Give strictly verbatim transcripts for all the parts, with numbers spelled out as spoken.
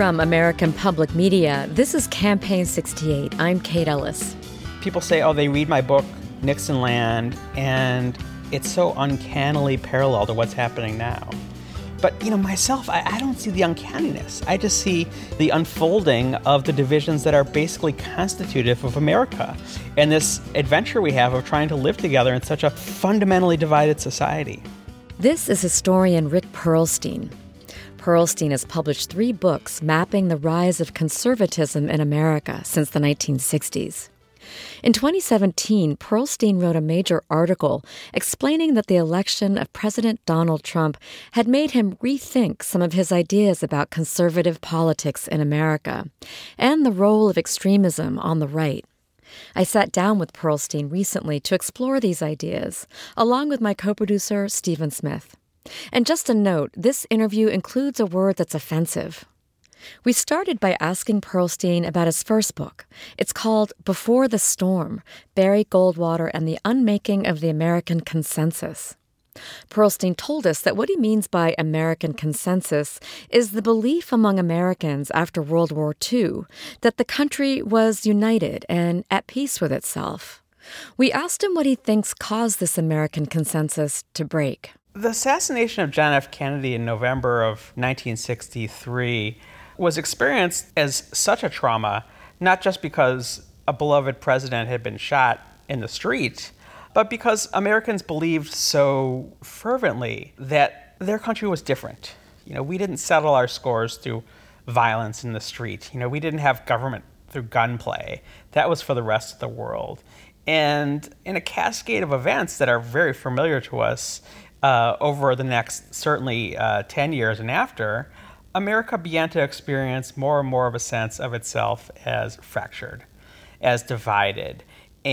From American Public Media, this is Campaign sixty-eight. I'm Kate Ellis. People say, oh, they read my book, Nixonland, and it's so uncannily parallel to what's happening now. But, you know, myself, I, I don't see the uncanniness. I just see the unfolding of the divisions that are basically constitutive of America and this adventure we have of trying to live together in such a fundamentally divided society. This is historian Rick Perlstein. Perlstein has published three books mapping the rise of conservatism in America since the nineteen sixties. In twenty seventeen, Perlstein wrote a major article explaining that the election of President Donald Trump had made him rethink some of his ideas about conservative politics in America and the role of extremism on the right. I sat down with Perlstein recently to explore these ideas, along with my co-producer, Stephen Smith. And just a note, this interview includes a word that's offensive. We started by asking Perlstein about his first book. It's called Before the Storm, Barry Goldwater and the Unmaking of the American Consensus. Perlstein told us that what he means by American consensus is the belief among Americans after World War Two that the country was united and at peace with itself. We asked him what he thinks caused this American consensus to break. The assassination of John F. Kennedy in November of nineteen sixty-three was experienced as such a trauma, not just because a beloved president had been shot in the street, but because Americans believed so fervently that their country was different. You know, we didn't settle our scores through violence in the street. You know, we didn't have government through gunplay. That was for the rest of the world. And in a cascade of events that are very familiar to us, Uh, over the next, certainly, uh, ten years and after, America began to experience more and more of a sense of itself as fractured, as divided.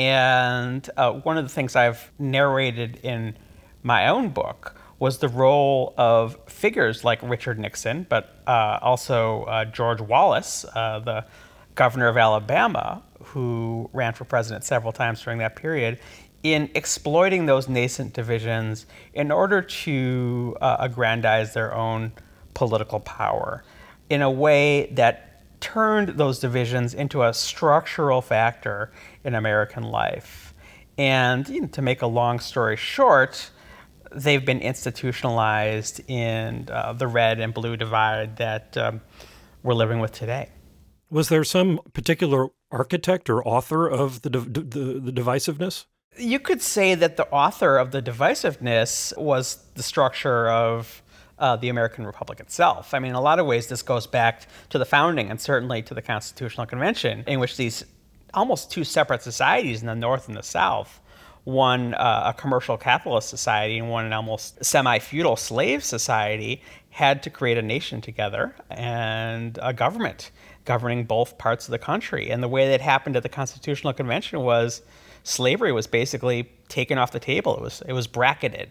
And uh, one of the things I've narrated in my own book was the role of figures like Richard Nixon, but uh, also uh, George Wallace, uh, the governor of Alabama, who ran for president several times during that period, in exploiting those nascent divisions in order to uh, aggrandize their own political power in a way that turned those divisions into a structural factor in American life. And you know, to make a long story short, they've been institutionalized in uh, the red and blue divide that um, we're living with today. Was there some particular architect or author of the, the, the divisiveness? You could say that the author of the divisiveness was the structure of uh, the American Republic itself. I mean, in a lot of ways, this goes back to the founding and certainly to the Constitutional Convention, in which these almost two separate societies in the North and the South, one uh, a commercial capitalist society and one an almost semi-feudal slave society, had to create a nation together and a government governing both parts of the country. And the way that happened at the Constitutional Convention was slavery was basically taken off the table. It was it was bracketed.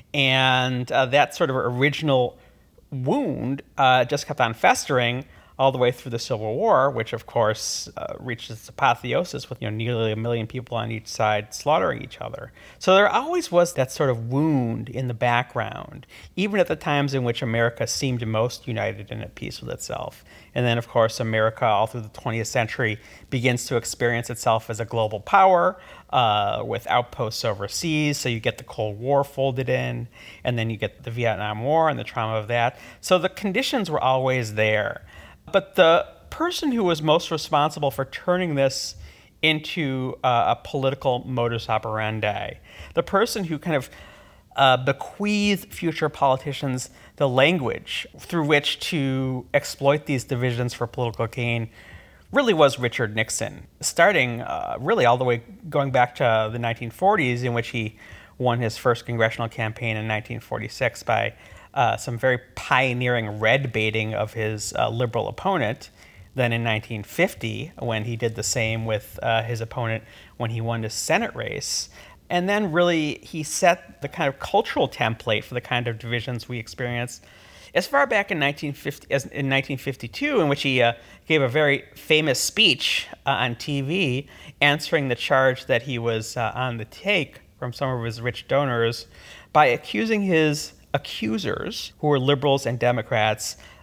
And uh, that sort of original wound uh, just kept on festering all the way through the Civil War, which, of course, uh, reached its apotheosis with you know nearly a million people on each side slaughtering each other. So there always was that sort of wound in the background, even at the times in which America seemed most united and at peace with itself. And then, of course, America, all through the twentieth century, begins to experience itself as a global power uh, with outposts overseas. So you get the Cold War folded in, and then you get the Vietnam War and the trauma of that. So the conditions were always there. But the person who was most responsible for turning this into uh, a political modus operandi, the person who kind of uh, bequeathed future politicians the language through which to exploit these divisions for political gain, really was Richard Nixon, starting uh, really all the way going back to the nineteen forties, in which he won his first congressional campaign in nineteen forty-six by Uh, some very pioneering red baiting of his uh, liberal opponent. Then in nineteen fifty, when he did the same with uh, his opponent when he won his Senate race. And then really he set the kind of cultural template for the kind of divisions we experienced as far back in nineteen fifty, as in nineteen fifty-two, in which he uh, gave a very famous speech uh, on T V answering the charge that he was uh, on the take from some of his rich donors by accusing his accusers, who were liberals and Democrats,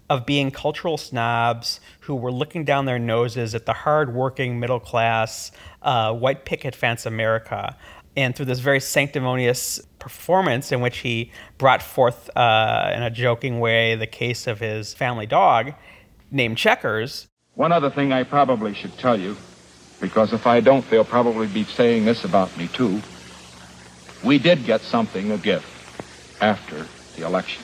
of being cultural snobs who were looking down their noses at the hard-working, middle-class, uh, white picket fence America. And through this very sanctimonious performance in which he brought forth, uh, in a joking way, the case of his family dog named Checkers. One other thing I probably should tell you, because if I don't, they'll probably be saying this about me too. We did get something, a gift, after the election.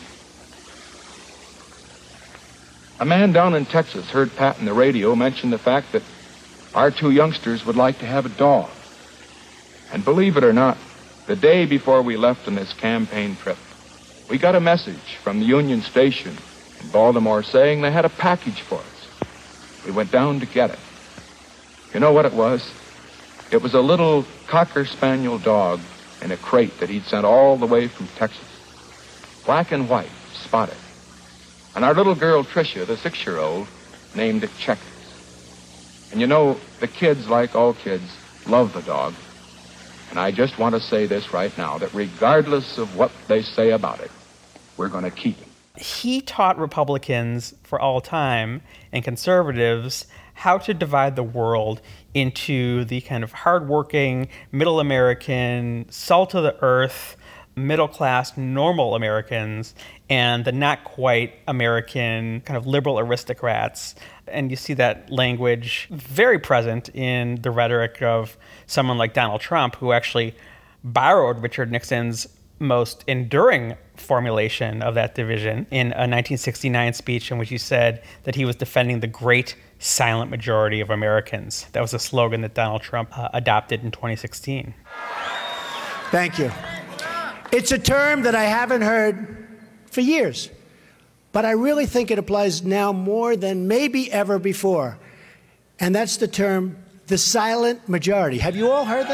A man down in Texas heard Pat in the radio mention the fact that our two youngsters would like to have a dog. And believe it or not, the day before we left on this campaign trip, we got a message from the Union Station in Baltimore saying they had a package for us. We went down to get it. You know what it was? It was a little Cocker Spaniel dog in a crate that he'd sent all the way from Texas. Black and white, spotted. And our little girl, Tricia, the six-year-old, named it Checkers. And you know, the kids, like all kids, love the dog. And I just want to say this right now, that regardless of what they say about it, we're going to keep him. He taught Republicans for all time and conservatives how to divide the world into the kind of hardworking, middle American, salt of the earth, middle-class, normal Americans, and the not-quite American kind of liberal aristocrats. And you see that language very present in the rhetoric of someone like Donald Trump, who actually borrowed Richard Nixon's most enduring formulation of that division in a nineteen sixty-nine speech in which he said that he was defending the great silent majority of Americans. That was a slogan that Donald Trump uh, adopted in twenty sixteen. Thank you. It's a term that I haven't heard for years, but I really think it applies now more than maybe ever before. And that's the term, the silent majority. Have you all heard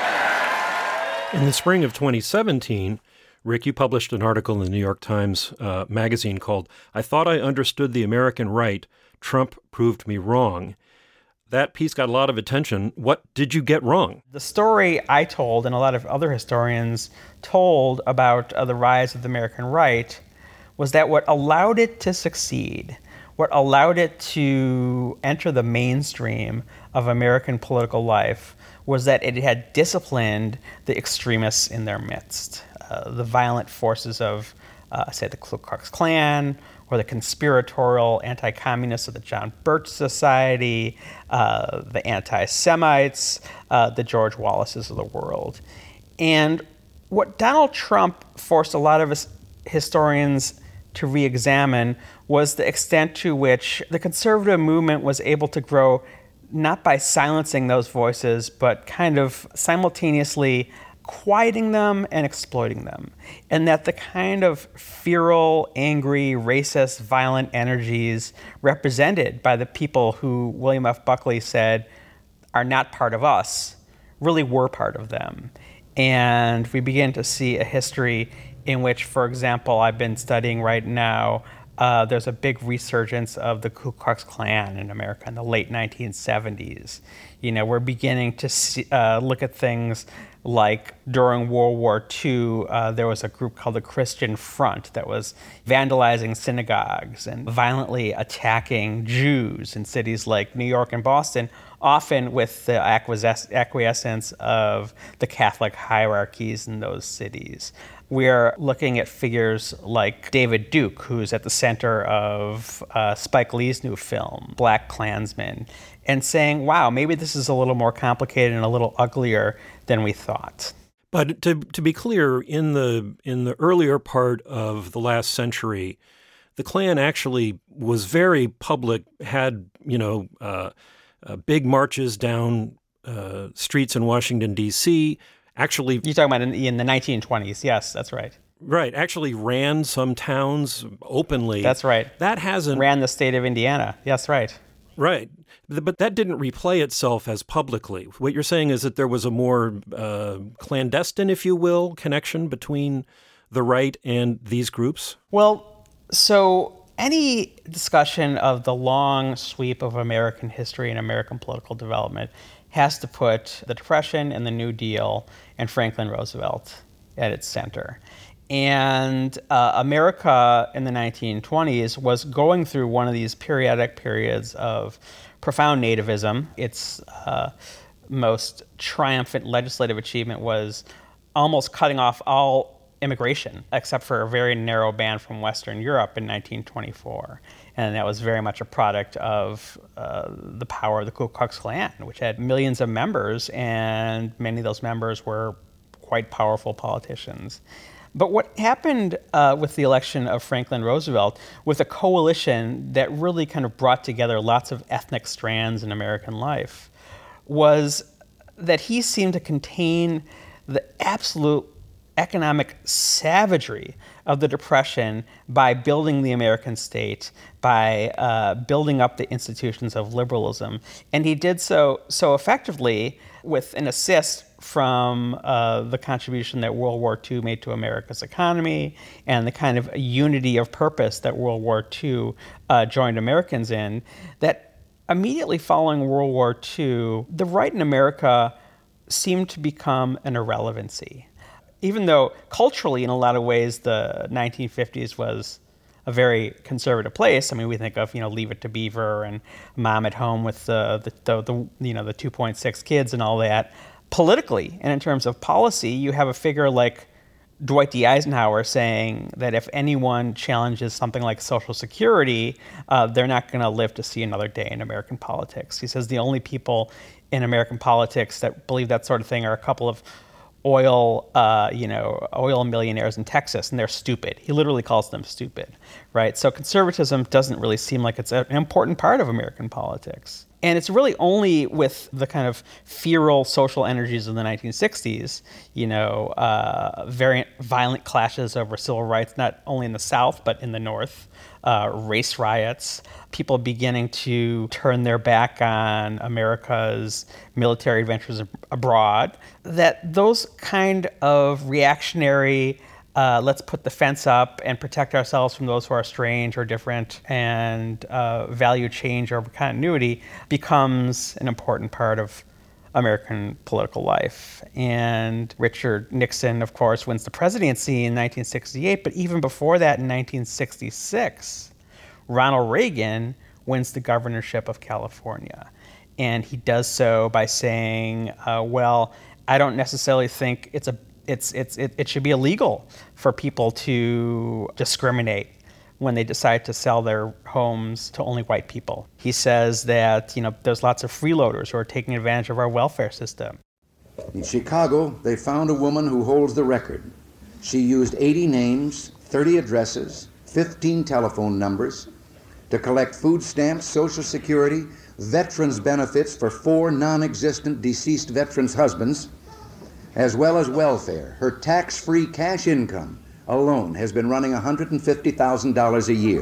that? In the spring of twenty seventeen, Rick, you published an article in the New York Times uh, magazine called, "I Thought I Understood the American Right. Trump Proved Me Wrong." That piece got a lot of attention. What did you get wrong? The story I told, and a lot of other historians told about uh, the rise of the American right, was that what allowed it to succeed, what allowed it to enter the mainstream of American political life, was that it had disciplined the extremists in their midst, uh, the violent forces of, uh, say, the Ku Klux Klan, or the conspiratorial anti-communists of the John Birch Society, uh, the anti-Semites, uh, the George Wallaces of the world. And what Donald Trump forced a lot of his historians to re-examine was the extent to which the conservative movement was able to grow not by silencing those voices, but kind of simultaneously quieting them and exploiting them. And that the kind of feral, angry, racist, violent energies represented by the people who William F. Buckley said are not part of us really were part of them. And we begin to see a history in which, for example, I've been studying right now, uh, there's a big resurgence of the Ku Klux Klan in America in the late nineteen seventies. You know, we're beginning to see, uh, look at things like during World War Two, uh, there was a group called the Christian Front that was vandalizing synagogues and violently attacking Jews in cities like New York and Boston, often with the acquiesce- acquiescence of the Catholic hierarchies in those cities. We're looking at figures like David Duke, who's at the center of uh, Spike Lee's new film, Black Klansman, and saying, wow, maybe this is a little more complicated and a little uglier than we thought. But to to be clear, in the in the earlier part of the last century, the Klan actually was very public, had, you know, uh, uh, big marches down uh, streets in Washington, D C, actually... You're talking about in, in the nineteen twenties. Yes, that's right. Right. Actually ran some towns openly. That's right. That hasn't... Ran the state of Indiana. Yes, right. Right. But that didn't replay itself as publicly. What you're saying is that there was a more uh, clandestine, if you will, connection between the right and these groups? Well, so any discussion of the long sweep of American history and American political development has to put the Depression and the New Deal and Franklin Roosevelt at its center. And uh, America in the nineteen twenties was going through one of these periodic periods of profound nativism. Its uh, most triumphant legislative achievement was almost cutting off all immigration, except for a very narrow band from Western Europe in nineteen twenty-four. And that was very much a product of uh, the power of the Ku Klux Klan, which had millions of members, and many of those members were quite powerful politicians. But what happened uh, with the election of Franklin Roosevelt, with a coalition that really kind of brought together lots of ethnic strands in American life, was that he seemed to contain the absolute economic savagery of the Depression by building the American state, by uh, building up the institutions of liberalism. And he did so so effectively with an assist from uh, the contribution that World War Two made to America's economy and the kind of unity of purpose that World War Two uh, joined Americans in, that immediately following World War Two, the right in America seemed to become an irrelevancy. Even though culturally, in a lot of ways, the nineteen fifties was a very conservative place. I mean, we think of, you know, Leave It to Beaver and Mom at Home with the, the, the, the you know, the two point six kids and all that. Politically, and in terms of policy, you have a figure like Dwight D. Eisenhower saying that if anyone challenges something like Social Security, uh, they're not going to live to see another day in American politics. He says the only people in American politics that believe that sort of thing are a couple of oil, uh, you know, oil millionaires in Texas, and they're stupid. He literally calls them stupid, right? So conservatism doesn't really seem like it's an important part of American politics. And it's really only with the kind of feral social energies of the nineteen sixties, you know, uh, very violent clashes over civil rights, not only in the South, but in the North, uh, race riots, people beginning to turn their back on America's military adventures abroad, that those kind of reactionary Uh, let's put the fence up and protect ourselves from those who are strange or different and uh, value change over continuity becomes an important part of American political life. And Richard Nixon, of course, wins the presidency in nineteen sixty-eight, but even before that, in nineteen sixty-six, Ronald Reagan wins the governorship of California. And he does so by saying, uh, well, I don't necessarily think it's a It's it's it, it should be illegal for people to discriminate when they decide to sell their homes to only white people. He says that, you know, there's lots of freeloaders who are taking advantage of our welfare system. In Chicago, they found a woman who holds the record. She used eighty names, thirty addresses, fifteen telephone numbers to collect food stamps, Social Security, veterans benefits for four non-existent deceased veterans' husbands, as well as welfare. Her tax-free cash income alone has been running one hundred fifty thousand dollars a year.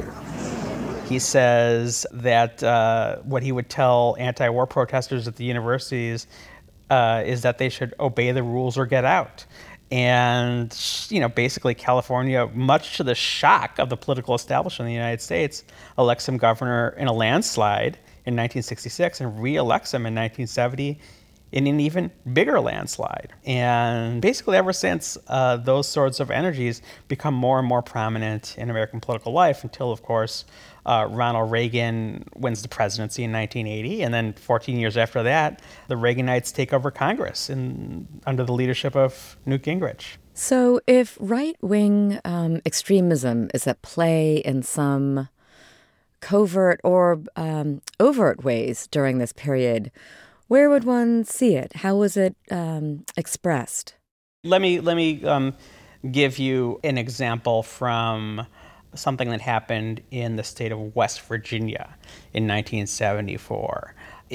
He says that uh, what he would tell anti-war protesters at the universities uh, is that they should obey the rules or get out. And, you know, basically California, much to the shock of the political establishment in the United States, elects him governor in a landslide in nineteen sixty-six and re-elects him in nineteen seventy in an even bigger landslide. And basically ever since, uh, those sorts of energies become more and more prominent in American political life until, of course, uh, Ronald Reagan wins the presidency in nineteen eighty. And then fourteen years after that, the Reaganites take over Congress in, under the leadership of Newt Gingrich. So if right-wing um, extremism is at play in some covert or um, overt ways during this period, where would one see it? How was it um, expressed? Let me let me um, give you an example from something that happened in the state of West Virginia in nineteen seventy-four.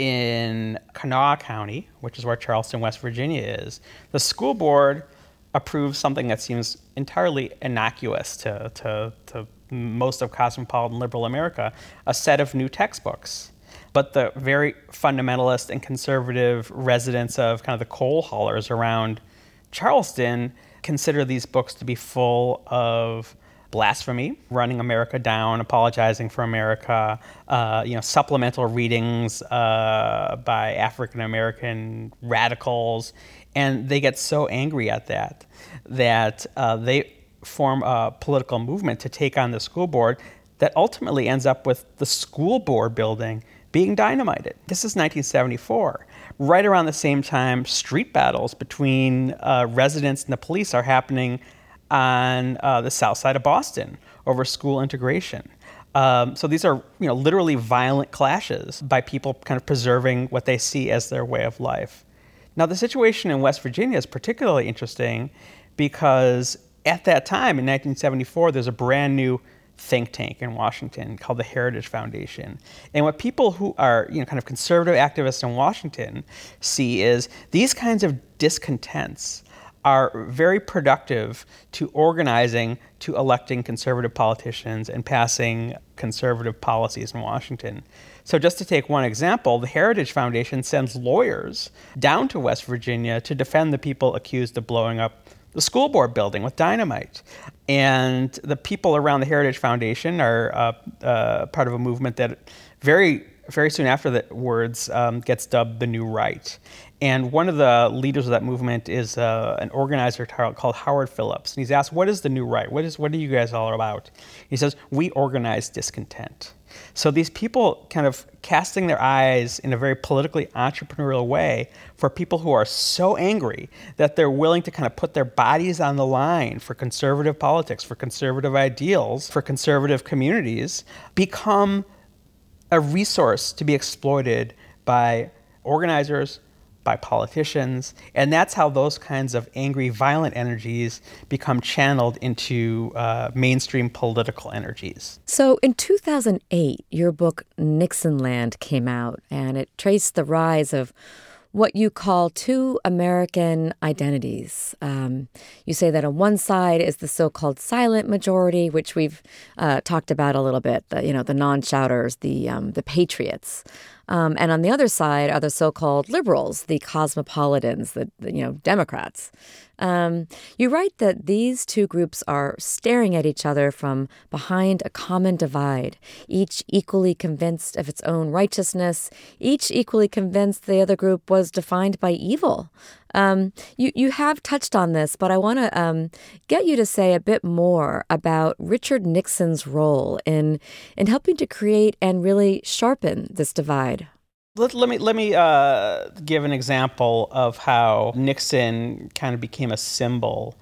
In Kanawha County, which is where Charleston, West Virginia is, the school board approved something that seems entirely innocuous to, to, to most of cosmopolitan liberal America, a set of new textbooks. But the very fundamentalist and conservative residents of kind of the coal haulers around Charleston consider these books to be full of blasphemy, running America down, apologizing for America, uh, you know, supplemental readings uh, by African-American radicals. And they get so angry at that that uh, they form a political movement to take on the school board that ultimately ends up with the school board building being dynamited. This is nineteen seventy-four. Right around the same time, street battles between uh, residents and the police are happening on uh, the south side of Boston over school integration. Um, so these are, you know, literally violent clashes by people kind of preserving what they see as their way of life. Now, the situation in West Virginia is particularly interesting because at that time, in nineteen seventy-four, there's a brand new think tank in Washington called the Heritage Foundation. And what people who are, you know, kind of conservative activists in Washington see is these kinds of discontents are very productive to organizing, to electing conservative politicians and passing conservative policies in Washington. So just to take one example, the Heritage Foundation sends lawyers down to West Virginia to defend the people accused of blowing up the school board building with dynamite. And the people around the Heritage Foundation are uh, uh, part of a movement that very, very soon after the words um, gets dubbed the New Right. And one of the leaders of that movement is uh, an organizer called Howard Phillips. And he's asked, what is the New Right? What is, what are you guys all about? He says, we organize discontent. So these people kind of casting their eyes in a very politically entrepreneurial way for people who are so angry that they're willing to kind of put their bodies on the line for conservative politics, for conservative ideals, for conservative communities, become a resource to be exploited by organizers, by politicians, and that's how those kinds of angry, violent energies become channeled into uh, mainstream political energies. So in two thousand eight, your book Nixonland came out, and it traced the rise of what you call two American identities. Um, you say that on one side is the so-called silent majority, which we've uh, talked about a little bit, the, you know, the non-shouters, the um, the patriots. Um, and on the other side are the so-called liberals, the cosmopolitans, the, the you know, Democrats. Um, you write that these two groups are staring at each other from behind a common divide, each equally convinced of its own righteousness, each equally convinced the other group was defined by evil. Um, you, you have touched on this, but I want to um, get you to say a bit more about Richard Nixon's role in in helping to create and really sharpen this divide. Let, let me let me uh, give an example of how Nixon kind of became a symbol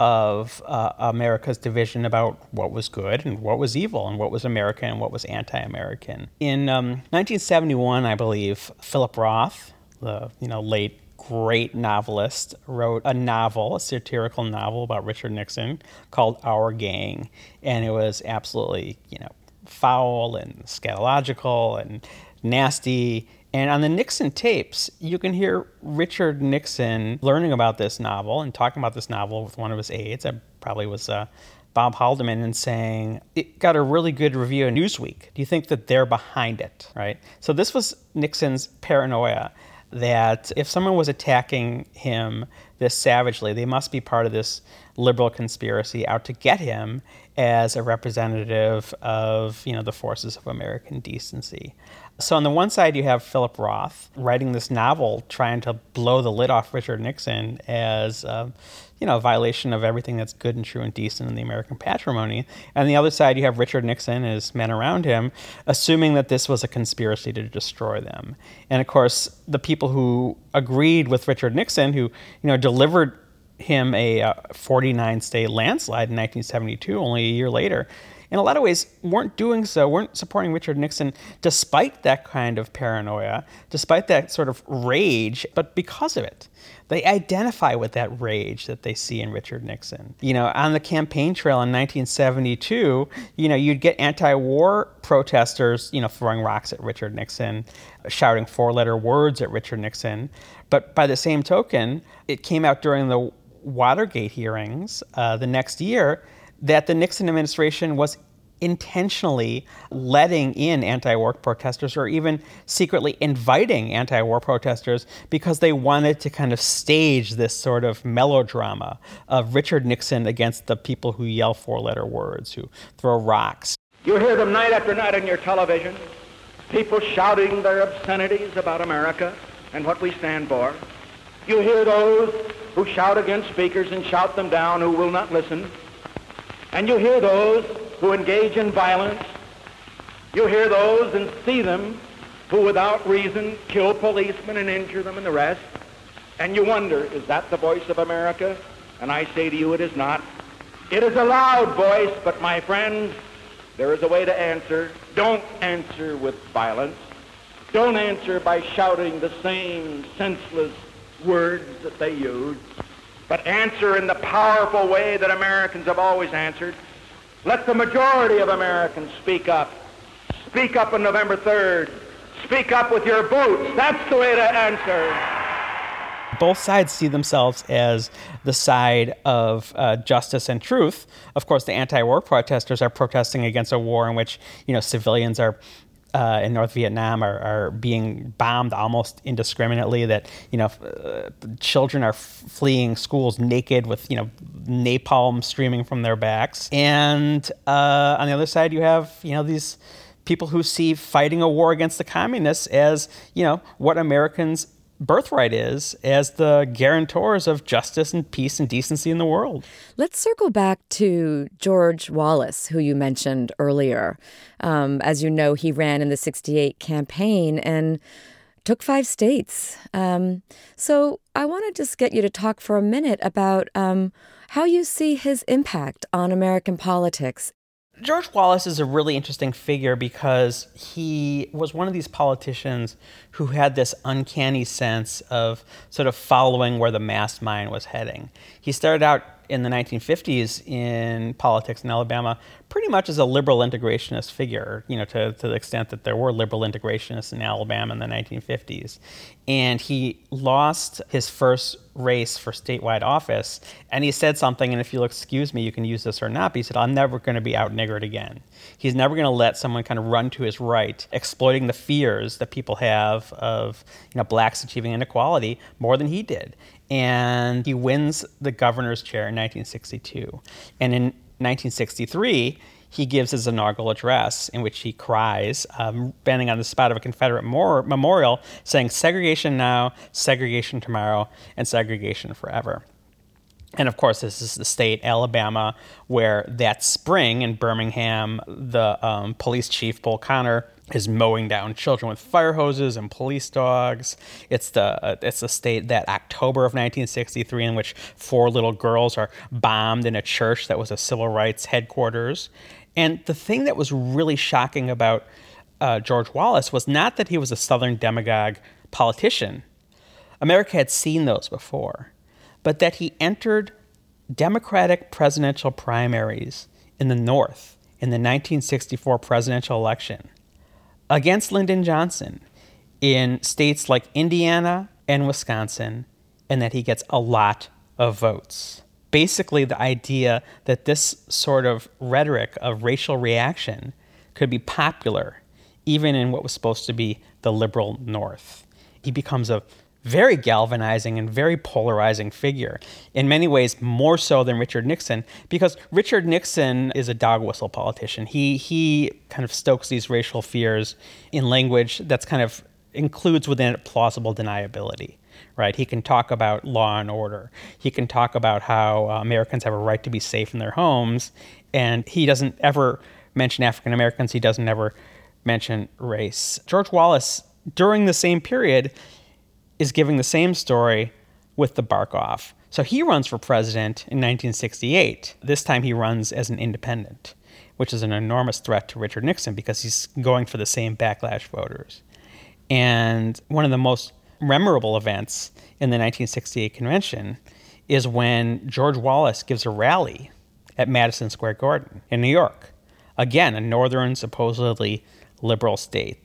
of uh, America's division about what was good and what was evil and what was American and what was anti-American. In um, nineteen seventy-one, I believe, Philip Roth, the you know late great novelist, wrote a novel, a satirical novel about Richard Nixon called Our Gang, and it was absolutely you know foul and scatological and nasty. And on the Nixon tapes, you can hear Richard Nixon learning about this novel and talking about this novel with one of his aides. It probably was uh, Bob Haldeman, and saying, it got a really good review in Newsweek. Do you think that they're behind it, right? So this was Nixon's paranoia that if someone was attacking him this savagely, they must be part of this liberal conspiracy out to get him as a representative of, you know, the forces of American decency. So on the one side, you have Philip Roth writing this novel trying to blow the lid off Richard Nixon as, uh, you know, a violation of everything that's good and true and decent in the American patrimony. And on the other side, you have Richard Nixon and his men around him assuming that this was a conspiracy to destroy them. And of course, the people who agreed with Richard Nixon, who, you know, delivered him a uh, forty-nine state landslide in nineteen seventy-two, only a year later, in a lot of ways weren't doing so, weren't supporting Richard Nixon despite that kind of paranoia, despite that sort of rage, but because of it. They identify with that rage that they see in Richard Nixon. You know, on the campaign trail in nineteen seventy-two, you know, you'd get anti-war protesters, you know, throwing rocks at Richard Nixon, shouting four-letter words at Richard Nixon. But by the same token, it came out during the Watergate hearings uh, the next year that the Nixon administration was intentionally letting in anti-war protesters or even secretly inviting anti-war protesters because they wanted to kind of stage this sort of melodrama of Richard Nixon against the people who yell four-letter words, who throw rocks. You hear them night after night on your television, people shouting their obscenities about America and what we stand for. You hear those who shout against speakers and shout them down who will not listen. And you hear those who engage in violence. You hear those and see them who without reason kill policemen and injure them and the rest. And you wonder, is that the voice of America? And I say to you, it is not. It is a loud voice, but my friends, there is a way to answer. Don't answer with violence. Don't answer by shouting the same senseless words that they use, but answer in the powerful way that Americans have always answered. Let the majority of Americans speak up. Speak up on November third. Speak up with your votes. That's the way to answer. Both sides see themselves as the side of uh, justice and truth. Of course, the anti-war protesters are protesting against a war in which, you know, civilians are uh, in North Vietnam are, are being bombed almost indiscriminately. That, you know, uh, children are f- fleeing schools naked with, you know, napalm streaming from their backs. And uh, on the other side, you have, you know, these people who see fighting a war against the communists as, you know, what Americans' birthright is, as the guarantors of justice and peace and decency in the world. Let's circle back to George Wallace, who you mentioned earlier. Um, as you know, he ran in the sixty-eight campaign and took five states. Um, so I want to just get you to talk for a minute about um, how you see his impact on American politics. George Wallace is a really interesting figure because he was one of these politicians who had this uncanny sense of sort of following where the mass mind was heading. He started out in the nineteen fifties in politics in Alabama pretty much as a liberal integrationist figure, you know, to, to the extent that there were liberal integrationists in Alabama in the nineteen fifties. And he lost his first race for statewide office, and he said something, and if you'll excuse me, you can use this or not, but he said, I'm never going to be out-niggered again. He's never going to let someone kind of run to his right, exploiting the fears that people have of, you know, blacks achieving inequality more than he did. And he wins the governor's chair in nineteen sixty-two. And in nineteen sixty-three, he gives his inaugural address in which he cries, um, bending on the spot of a Confederate mor- memorial, saying, segregation now, segregation tomorrow, and segregation forever. And of course, this is the state, Alabama, where that spring in Birmingham, the um, police chief, Bull Connor, is mowing down children with fire hoses and police dogs. It's the uh, it's the state that October of nineteen sixty-three in which four little girls are bombed in a church that was a civil rights headquarters. And the thing that was really shocking about uh, George Wallace was not that he was a Southern demagogue politician. America had seen those before. But that he entered Democratic presidential primaries in the North in the nineteen sixty-four presidential election against Lyndon Johnson in states like Indiana and Wisconsin, and that he gets a lot of votes. Basically, the idea that this sort of rhetoric of racial reaction could be popular even in what was supposed to be the liberal North. He becomes a very galvanizing and very polarizing figure, in many ways more so than Richard Nixon, because Richard Nixon is a dog whistle politician. He he kind of stokes these racial fears in language that's kind of includes within it plausible deniability, right? He can talk about law and order. He can talk about how uh, Americans have a right to be safe in their homes, and he doesn't ever mention African Americans. He doesn't ever mention race. George Wallace, during the same period, is giving the same story with the bark off. So he runs for president in nineteen sixty-eight. This time he runs as an independent, which is an enormous threat to Richard Nixon because he's going for the same backlash voters. And one of the most memorable events in the nineteen sixty-eight convention is when George Wallace gives a rally at Madison Square Garden in New York. Again, a northern, supposedly liberal state.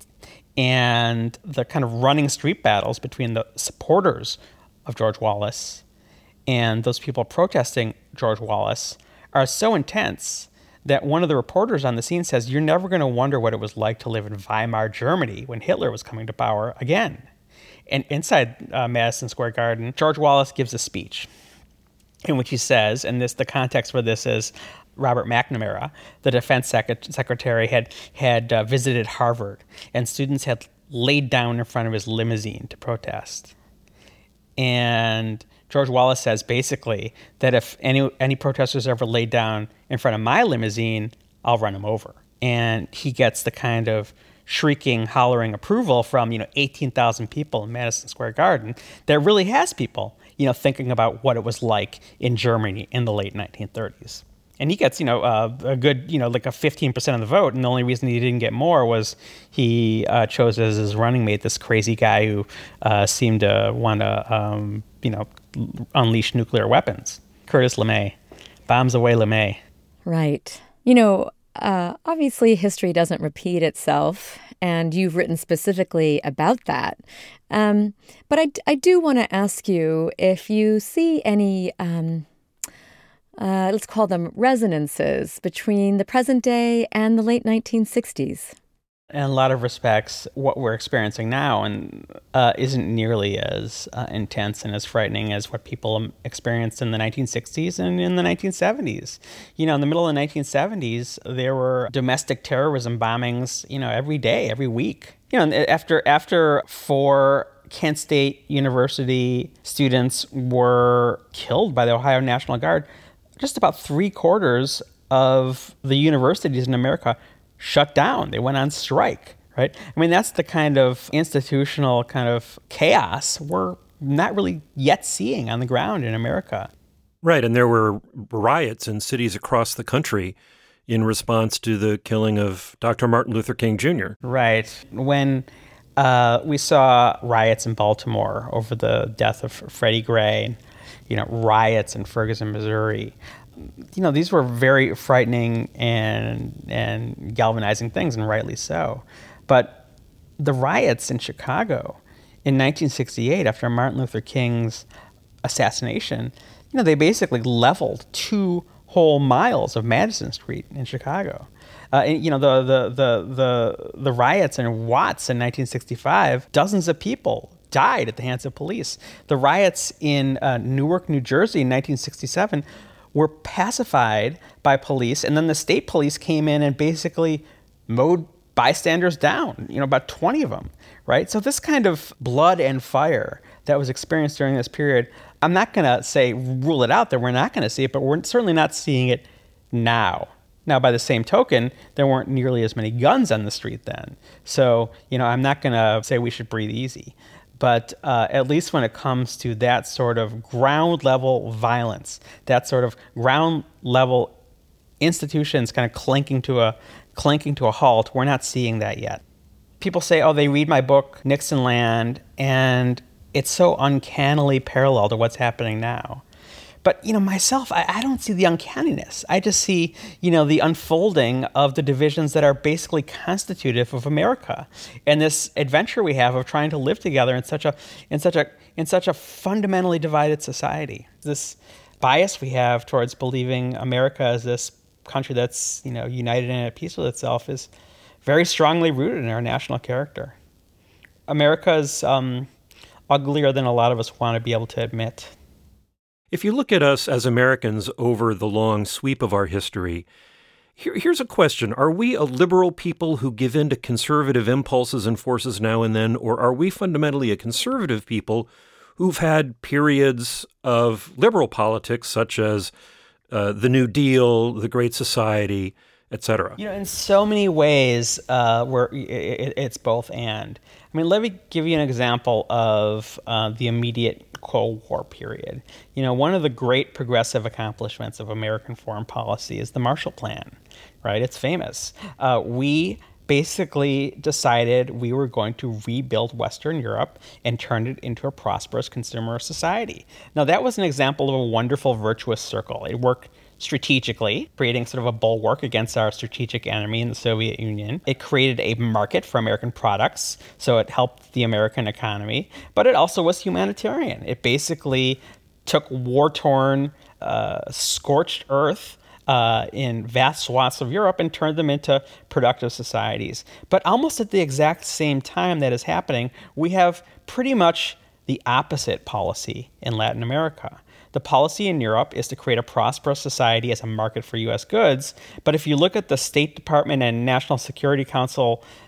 And the kind of running street battles between the supporters of George Wallace and those people protesting George Wallace are so intense that one of the reporters on the scene says, you're never going to wonder what it was like to live in Weimar, Germany, when Hitler was coming to power again. And inside uh, Madison Square Garden, George Wallace gives a speech in which he says, and this the context for this is Robert McNamara, the defense sec- secretary, had had uh, visited Harvard, and students had laid down in front of his limousine to protest. And George Wallace says basically that if any any protesters ever lay down in front of my limousine, I'll run them over. And he gets the kind of shrieking, hollering approval from, you know, eighteen thousand people in Madison Square Garden that really has people, you know, thinking about what it was like in Germany in the late nineteen thirties. And he gets, you know, uh, a good, you know, like a fifteen percent of the vote. And the only reason he didn't get more was he uh, chose as his running mate this crazy guy who uh, seemed to want to, um, you know, unleash nuclear weapons. Curtis LeMay. Bombs away, LeMay. Right. You know, uh, obviously history doesn't repeat itself, and you've written specifically about that. Um, but I, I do want to ask you if you see any... Um, Uh, let's call them resonances between the present day and the late nineteen sixties. In a lot of respects, what we're experiencing now and uh, isn't nearly as uh, intense and as frightening as what people experienced in the nineteen sixties and in the nineteen seventies. You know, in the middle of the nineteen seventies, there were domestic terrorism bombings, you know, every day, every week. You know, after after four Kent State University students were killed by the Ohio National Guard, just about three quarters of the universities in America shut down. They went on strike, right? I mean, that's the kind of institutional kind of chaos we're not really yet seeing on the ground in America. Right, and there were riots in cities across the country in response to the killing of Doctor Martin Luther King Junior Right. When uh, we saw riots in Baltimore over the death of Freddie Gray, you know, riots in Ferguson, Missouri. You know, these were very frightening and and galvanizing things, and rightly so. But the riots in Chicago in nineteen sixty-eight, after Martin Luther King's assassination, you know, they basically leveled two whole miles of Madison Street in Chicago. Uh, and, you know, the, the the the the riots in Watts in nineteen sixty-five, dozens of people died at the hands of police. The riots in uh, Newark, New Jersey in nineteen sixty-seven were pacified by police, and then the state police came in and basically mowed bystanders down, you know, about twenty of them, right? So this kind of blood and fire that was experienced during this period, I'm not going to say rule it out that we're not going to see it, but we're certainly not seeing it now. Now, by the same token, there weren't nearly as many guns on the street then. So, you know, I'm not going to say we should breathe easy. But uh, at least when it comes to that sort of ground level violence, that sort of ground level institutions kind of clinking to a clinking to a halt, we're not seeing that yet. People say, oh, they read my book, Nixonland, and it's so uncannily parallel to what's happening now. But, you know, myself, I, I don't see the uncanniness. I just see, you know, the unfolding of the divisions that are basically constitutive of America, and this adventure we have of trying to live together in such a in such a in such a fundamentally divided society. This bias we have towards believing America as this country that's, you know, united and at peace with itself is very strongly rooted in our national character. America is um, uglier than a lot of us want to be able to admit. If you look at us as Americans over the long sweep of our history, here, here's a question. Are we a liberal people who give in to conservative impulses and forces now and then, or are we fundamentally a conservative people who've had periods of liberal politics, such as uh, the New Deal, the Great Society, et cetera? You know, in so many ways, uh, where it, it's both and. I mean, let me give you an example of uh, the immediate Cold War period. You know, one of the great progressive accomplishments of American foreign policy is the Marshall Plan, right? It's famous. Uh, we basically decided we were going to rebuild Western Europe and turn it into a prosperous consumer society. Now, that was an example of a wonderful virtuous circle. It worked strategically, creating sort of a bulwark against our strategic enemy in the Soviet Union. It created a market for American products, so it helped the American economy, but it also was humanitarian. It basically took war-torn, uh, scorched earth uh, in vast swaths of Europe and turned them into productive societies. But almost at the exact same time that is happening, we have pretty much the opposite policy in Latin America. The policy in Europe is to create a prosperous society as a market for U S goods. But if you look at the State Department and National Security Council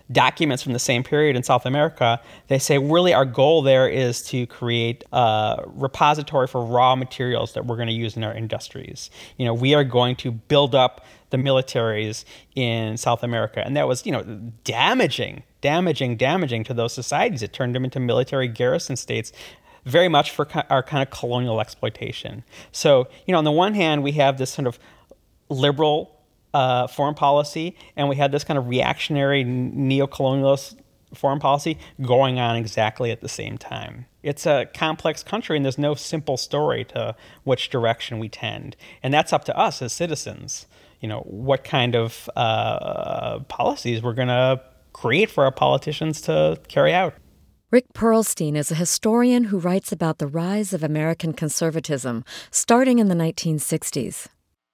documents from the same period in South America, they say really our goal there is to create a repository for raw materials that we're going to use in our industries. You know, we are going to build up the militaries in South America. And that was, you know, damaging, damaging, damaging to those societies. It turned them into military garrison states, very much for our kind of colonial exploitation. So, you know, on the one hand, we have this sort of liberal uh, foreign policy, and we had this kind of reactionary neo-colonialist foreign policy going on exactly at the same time. It's a complex country, and there's no simple story to which direction we tend. And that's up to us as citizens, you know, what kind of uh, policies we're going to create for our politicians to carry out. Rick Perlstein is a historian who writes about the rise of American conservatism starting in the nineteen sixties.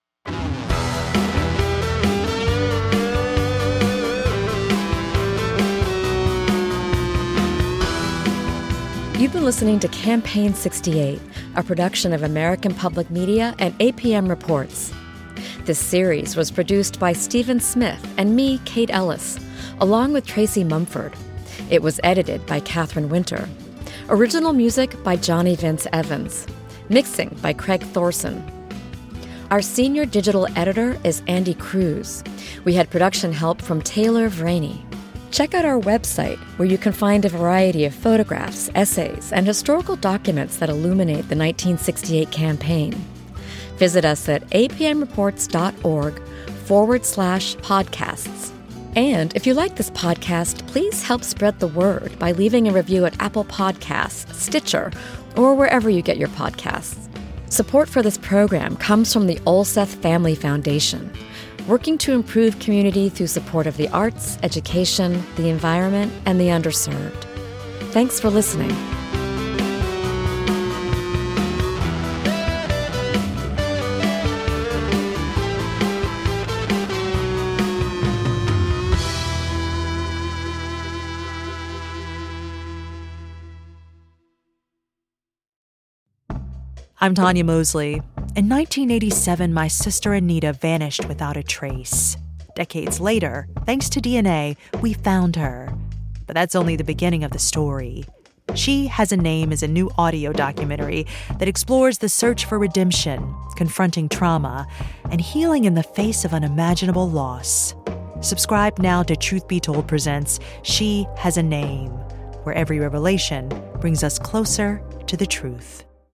You've been listening to Campaign sixty-eight, a production of American Public Media and A P M Reports. This series was produced by Stephen Smith and me, Kate Ellis, along with Tracy Mumford. It was edited by Catherine Winter. Original music by Johnny Vince Evans. Mixing by Craig Thorson. Our senior digital editor is Andy Cruz. We had production help from Taylor Vraney. Check out our website, where you can find a variety of photographs, essays, and historical documents that illuminate the nineteen sixty-eight campaign. Visit us at apmreports.org forward slash podcasts. And if you like this podcast, please help spread the word by leaving a review at Apple Podcasts, Stitcher, or wherever you get your podcasts. Support for this program comes from the Olseth Family Foundation, working to improve community through support of the arts, education, the environment, and the underserved. Thanks for listening. I'm Tanya Mosley. In nineteen eighty-seven, my sister Anita vanished without a trace. Decades later, thanks to D N A, we found her. But that's only the beginning of the story. She Has a Name is a new audio documentary that explores the search for redemption, confronting trauma, and healing in the face of unimaginable loss. Subscribe now to Truth Be Told presents She Has a Name, where every revelation brings us closer to the truth.